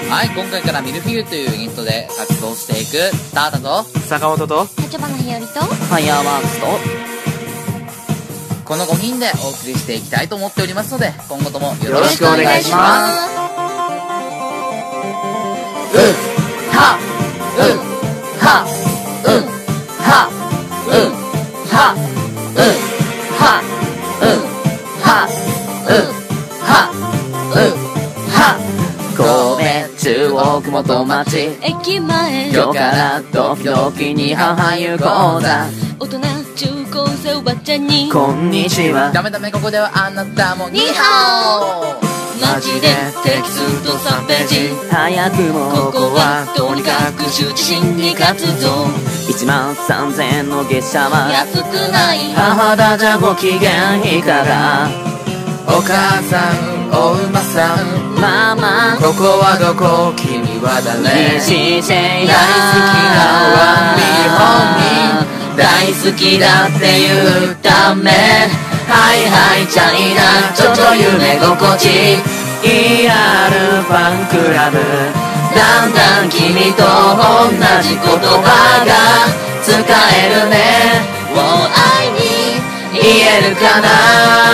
はい、今回からミルフィーユというユニットで活動していくタータと坂本と立花ひよりとファイヤーワークスとこの5人でお送りしていきたいと思っておりますので、今後ともよろしくお願いします。 はははは中央区元町駅前今日からドキドキに母湯講座大人中高生おばちゃんにこんにちは。 ダメダメここではあなたもニーハオマジでテキスト3ページ早くもここはとにかく羞恥心に活動 13000円の月謝は安くない母だじゃご機嫌いかが。 お母さんお馬さんママここはどこ君は誰西シェイ大好きなワン日本に大好きだって言うためはいはいチャイナちょちょ夢心地 ER ファンクラブだんだん君と同じ言葉が使えるねもう愛に言えるかな